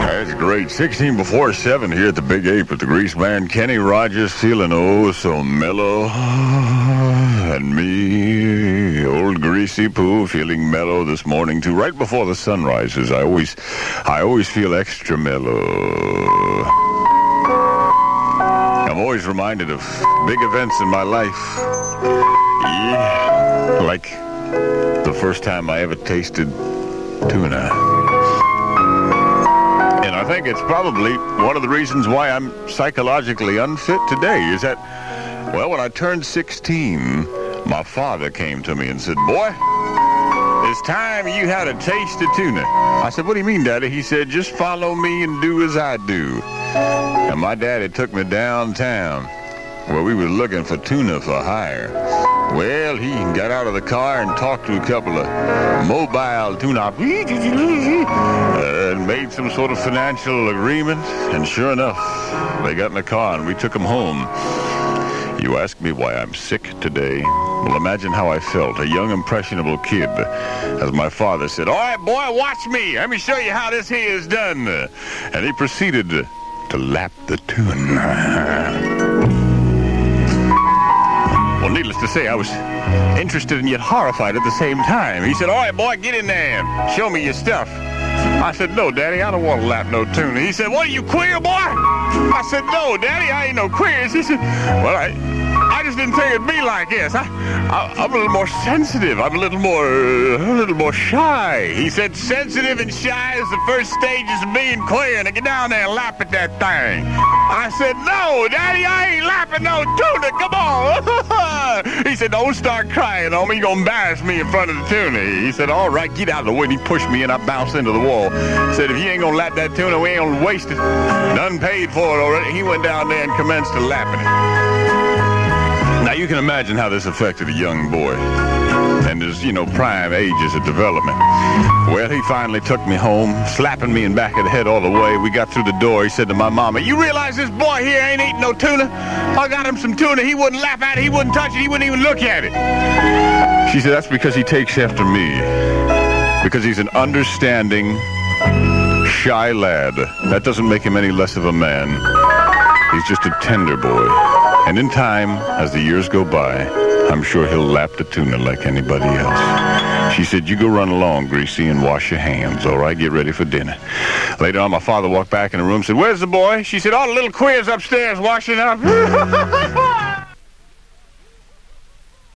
That's great. 16 before 7 here at the Big Ape with the Grease Man. Kenny Rogers feeling oh so mellow. And me, old Greasy Pooh, feeling mellow this morning too. Right before the sun rises, I always feel extra mellow. I'm always reminded of big events in my life. Yeah, like the first time I ever tasted tuna. And I think it's probably one of the reasons why I'm psychologically unfit today is that, well, when I turned 16, my father came to me and said, "Boy, it's time you had a taste of tuna." I said, "What do you mean, Daddy?" He said, "Just follow me and do as I do." And my daddy took me downtown where we were looking for tuna for hire. Well, he got out of the car and talked to a couple of mobile tuna and made some sort of financial agreement. And sure enough, they got in the car and we took them home. You ask me why I'm sick today? Well, imagine how I felt, a young, impressionable kid, as my father said, "All right, boy, watch me. Let me show you how this here is done." And he proceeded to lap the tuna. Well, needless to say, I was interested and yet horrified at the same time. He said, "All right, boy, get in there and show me your stuff." I said, "No, Daddy, I don't want to lap no tuna." He said, "What, are you queer, boy?" I said, "No, Daddy, I ain't no queer." He said, "Well, I just didn't think it'd be like this. I'm a little more sensitive. I'm a little more shy." He said, "Sensitive and shy is the first stages of being queer. Now get down there and lap at that thing." I said, "No, Daddy, I ain't lapping no tuna. Come on." He said, "Don't start crying on me. You're going to embarrass me in front of the tuna." He said, "All right, get out of the way." And he pushed me and I bounced into the wall. He said, "If you ain't going to lap that tuna, we ain't going to waste it. Done paid for it already." He went down there and commenced to lapping it. Now, you can imagine how this affected a young boy and his, prime ages of development. Well, he finally took me home, slapping me in back of the head all the way. We got through the door. He said to my mama, "You realize this boy here ain't eating no tuna? I got him some tuna. He wouldn't lap at it. He wouldn't touch it. He wouldn't even look at it." She said, "That's because he takes after me. Because he's an understanding, shy lad. That doesn't make him any less of a man. He's just a tender boy. And in time, as the years go by, I'm sure he'll lap the tuna like anybody else." She said, "You go run along, Greasy, and wash your hands, all right? Get ready for dinner." Later on, my father walked back in the room and said, "Where's the boy?" She said, "Oh, the little queer's upstairs washing up."